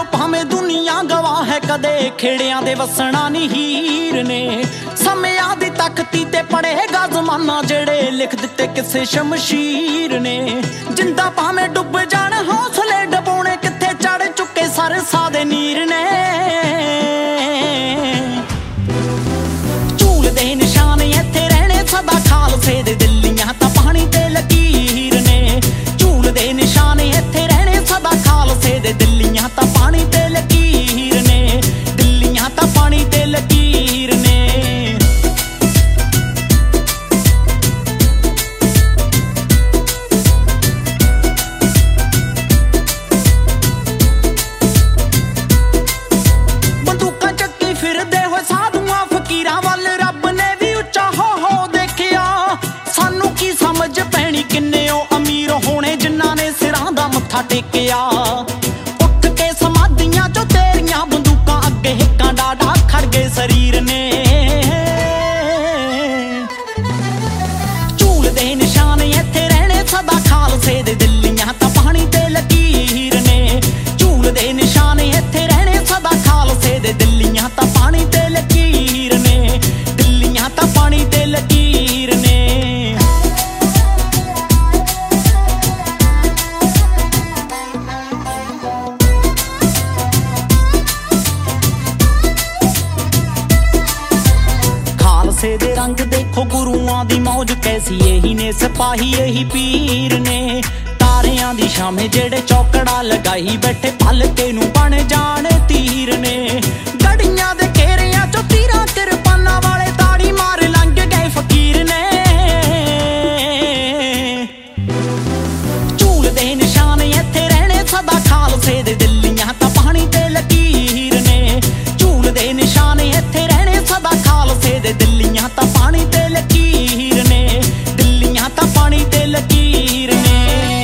भावें दुनिया गवाह है कदे खेड़ियां दे वसना नी हीर ने समयां दी तख्ती ते पड़ेगा जमाना जेड़े लिख दिते किसे शमशीर ने जिंदा भावें डुब जाण हौसले डबोने किथे चढ़ चुके सर सादे नीर ने झूल दे निशान इत्थे रहने सदा खालसे दे दिल्लियां तां पानी ते लकीर ने झूल दे निशान इत्थे रहने सदा खालसे दे दिल्लियां तां पानी ते लकीर ने दिल्लियां तां पानी ते लकीर ने बंदूकां चक्की फिरदे होए साधुआं फकीरां वल रब ने भी उच्चा हो देखिया सानू की समझ पैनी किन्ने ओ अमीर होने जिन्हां ने सिरां दा मत्था टेकिया उठ के समाधियां चो तेरियां बंदूकां अगे हिक्कां डाडा खड़ गए शरीर ने झूल दे निशान इत्थे रहने सदा खालसे दे दिल्लियां तां पानी ते लकीर ने झूल दे निशान इत्थे रहने सदा खालसे दे दिल्लियां तां पानी ते लकीर ने दिल्लियां तां पानी ते लकीर ने खालसे दे रंग देखो गुरुआं दी मौज कैसी यही ने सिपाही यही पीर ने तारियां दी शामे जेड़े चौकड़ा लगाई बैठे पलके नू बन जाण तीर ने गड़ियां दे घेरियां चो तीरां किरपानां वाले ताड़ी मार लंघ गए फकीर ने झूल दे निशान इत्थे रहने सदा खालसे दे दिल्लियां तां पानी ते लकीर ने झूल दे निशान इत्थे रहने सदा खालसे दे दिल्लियां तां पानी ते लकीर ने दिल्लियां तां पानी ते लकीर ने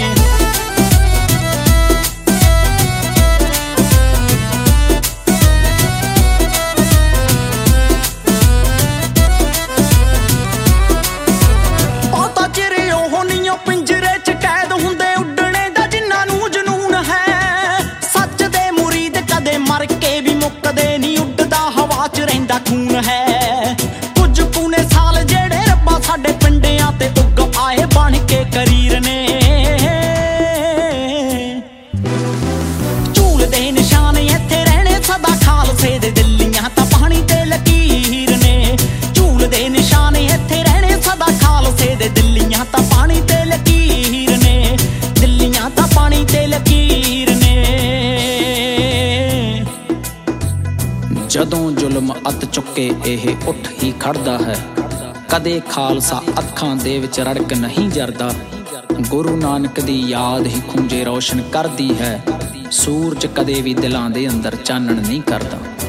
बहुता चिर ओह नहीं पिंजरे च कैद हुंदे उड्डणे दा जिन्हां नूं जनून है सच दे मुरीद कदे मर के भी मुक्कदे नहीं उड्डदा हवा च रहिंदा खून है कुछ कूने साल जेड़े रब्बा साडे पिंडियां ते उग आए बन के करीर ने झूल दे निशान इत्थे रहने सदा खालसे दे दिल्लियां तां पानी ते लकीर ने झूल दे निशान इत्थे रहने सदा खालसे दे दिल्लियां तां पानी ते लकीर ने दिल्लियां तां पानी ते लकीर ने ਜਦੋਂ ਜ਼ੁਲਮ ਅੱਤ ਚੁੱਕੇ ਇਹ ਉੱਠ ਹੀ ਖੜਦਾ ਹੈ ਕਦੇ ਖਾਲਸਾ ਅੱਖਾਂ ਦੇ ਵਿੱਚ ਰੜਕ ਨਹੀਂ ਜਰਦਾ ਗੁਰੂ ਨਾਨਕ ਦੀ ਯਾਦ ਹੀ ਖੂੰਜੇ ਰੋਸ਼ਨ ਕਰਦੀ ਹੈ ਸੂਰਜ ਕਦੇ ਵੀ ਦਿਲਾਂ ਦੇ ਅੰਦਰ ਚਾਨਣ ਨਹੀਂ ਕਰਦਾ।